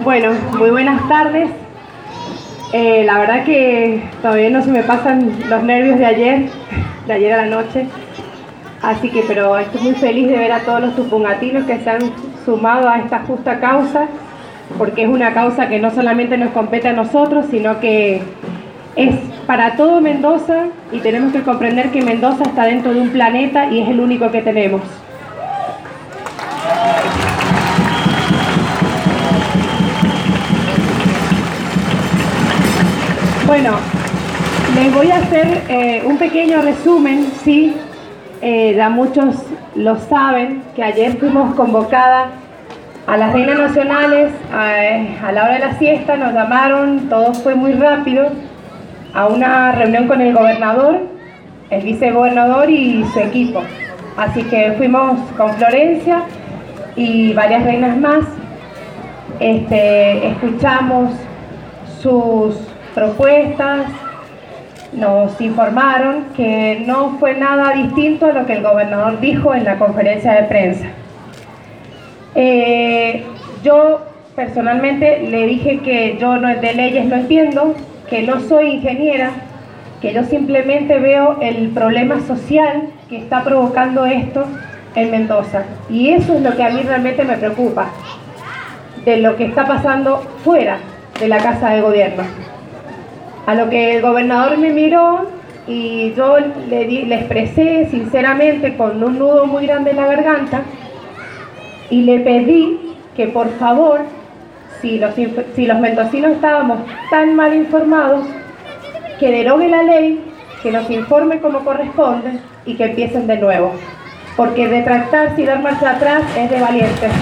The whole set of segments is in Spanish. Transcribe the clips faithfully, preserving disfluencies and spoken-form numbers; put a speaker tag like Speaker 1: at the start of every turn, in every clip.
Speaker 1: Bueno, muy buenas tardes. Eh, la verdad que todavía no se me pasan los nervios de ayer, de ayer a la noche. Así que, pero estoy muy feliz de ver a todos los tupungatinos que se han sumado a esta justa causa, porque es una causa que no solamente nos compete a nosotros, sino que es para todo Mendoza, y tenemos que comprender que Mendoza está dentro de un planeta y es el único que tenemos. Bueno, les voy a hacer eh, un pequeño resumen, sí, eh, ya muchos lo saben, que ayer fuimos convocadas a las reinas nacionales a, a la hora de la siesta, nos llamaron, todo fue muy rápido, a una reunión con el gobernador, el vicegobernador y su equipo. Así que fuimos con Florencia y varias reinas más, este, escuchamos sus propuestas, nos informaron que no fue nada distinto a lo que el gobernador dijo en la conferencia de prensa. Eh, yo personalmente le dije que yo no, de leyes no entiendo, que no soy ingeniera, que yo simplemente veo el problema social que está provocando esto en Mendoza. Y eso es lo que a mí realmente me preocupa, de lo que está pasando fuera de la Casa de Gobierno. A lo que el gobernador me miró y yo le, di, le expresé sinceramente con un nudo muy grande en la garganta y le pedí que por favor, si los, si los mendocinos estábamos tan mal informados, que derogue la ley, que nos informe como corresponde y que empiecen de nuevo. Porque retractarse y dar marcha atrás es de valientes.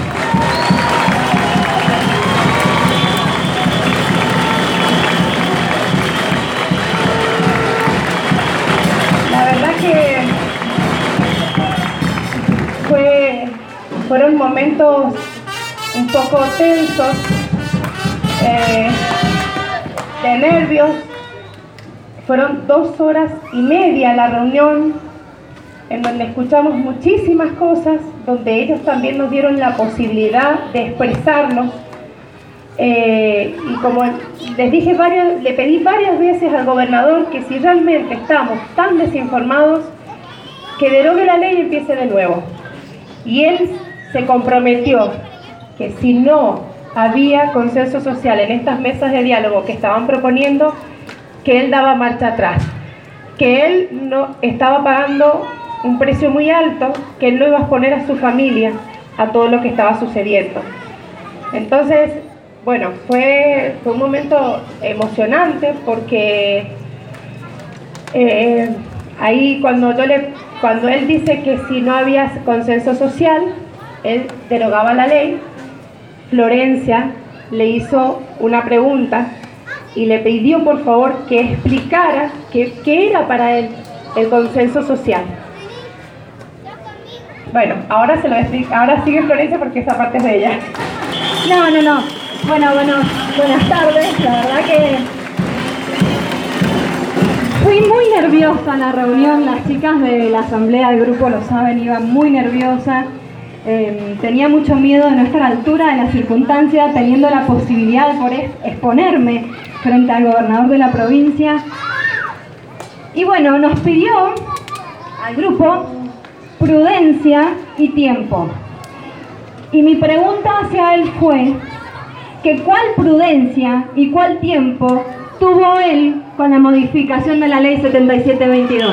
Speaker 1: Fue, fueron momentos un poco tensos, eh, de nervios. Fueron dos horas y media la reunión, en donde escuchamos muchísimas cosas, donde ellos también nos dieron la posibilidad de expresarnos. Eh, y como les dije varias, le pedí varias veces al gobernador que si realmente estamos tan desinformados, que derogue la ley y empiece de nuevo. Y él se comprometió que si no había consenso social en estas mesas de diálogo que estaban proponiendo, que él daba marcha atrás, que él no estaba pagando un precio muy alto, que él no iba a exponer a su familia a todo lo que estaba sucediendo. Entonces, bueno, fue, fue un momento emocionante porque eh, ahí cuando yo le, cuando él dice que si no había consenso social, él derogaba la ley, Florencia le hizo una pregunta y le pidió por favor que explicara qué, qué era para él el consenso social. Bueno, ahora se lo explico, ahora sigue Florencia porque esa parte es de ella.
Speaker 2: No, no, no. Bueno, bueno, buenas tardes. La verdad que fui muy nerviosa en la reunión. Las chicas de la asamblea del grupo lo saben, iba muy nerviosa. Eh, tenía mucho miedo de no estar a la altura de la circunstancia, teniendo la posibilidad de poder exponerme frente al gobernador de la provincia. Y bueno, nos pidió al grupo prudencia y tiempo. Y mi pregunta hacia él fue que cuál prudencia y cuál tiempo tuvo él con la modificación de la ley setenta y siete veintidós.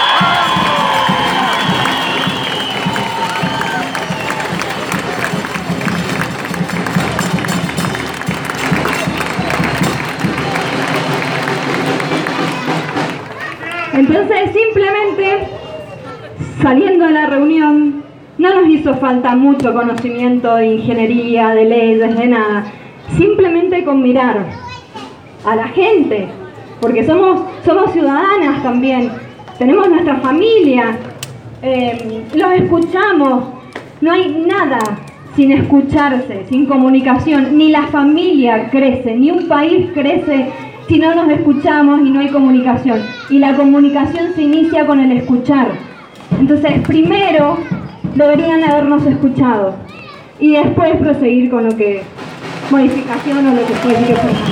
Speaker 2: Entonces, simplemente, saliendo de la reunión, no nos hizo falta mucho conocimiento de ingeniería, de leyes, de nada. Simplemente con mirar a la gente, porque somos, somos ciudadanas también, tenemos nuestra familia, eh, los escuchamos, no hay nada sin escucharse, sin comunicación, ni la familia crece, ni un país crece si no nos escuchamos y no hay comunicación. Y la comunicación se inicia con el escuchar. Entonces, primero deberían habernos escuchado y después proseguir con lo que modificación o lo que fuese que fuera.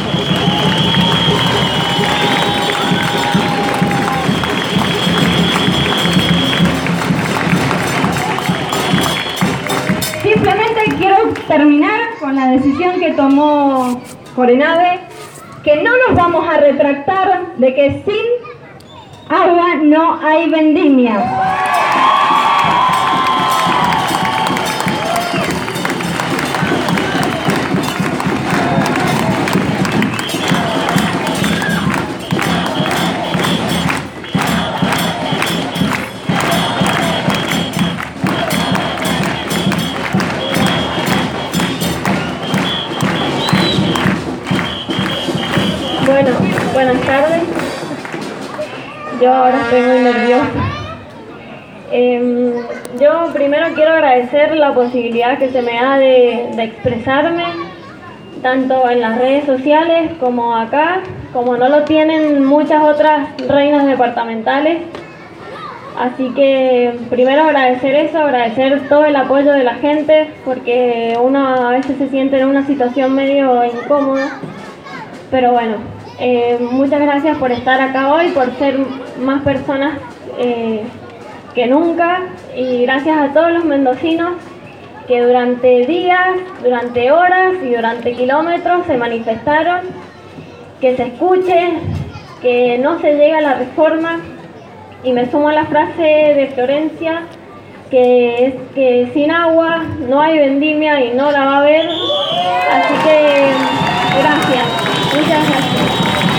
Speaker 2: Simplemente quiero terminar con la decisión que tomó Corenade, que no nos vamos a retractar de que sin agua no hay vendimia.
Speaker 3: Bueno, buenas tardes. Yo ahora estoy muy nerviosa. Eh, yo primero quiero agradecer la posibilidad que se me da de, de expresarme, tanto en las redes sociales como acá, como no lo tienen muchas otras reinas departamentales. Así que primero agradecer eso, agradecer todo el apoyo de la gente, porque uno a veces se siente en una situación medio incómoda. Pero bueno, eh, muchas gracias por estar acá hoy, por ser más personas eh, que nunca, y gracias a todos los mendocinos que durante días, durante horas y durante kilómetros se manifestaron, que se escuche, que no se llegue a la reforma, y me sumo a la frase de Florencia, que es que sin agua no hay vendimia y no la va a haber, así que gracias, muchas gracias.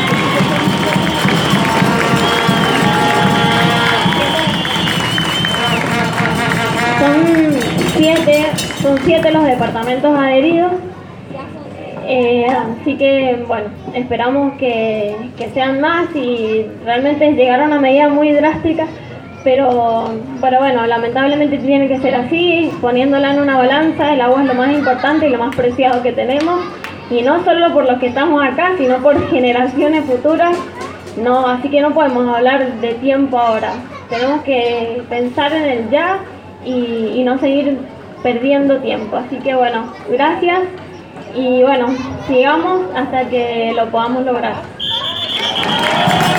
Speaker 3: Son siete, son siete los departamentos adheridos, eh, así que bueno, esperamos que, que sean más, y realmente llegar a una medida muy drástica, pero, pero bueno, lamentablemente tiene que ser así, poniéndola en una balanza. El agua es lo más importante y lo más preciado que tenemos, y no solo por los que estamos acá, sino por generaciones futuras. No, así que no podemos hablar de tiempo ahora, tenemos que pensar en el ya y, y no seguir perdiendo tiempo. Así que bueno, gracias, y bueno, sigamos hasta que lo podamos lograr.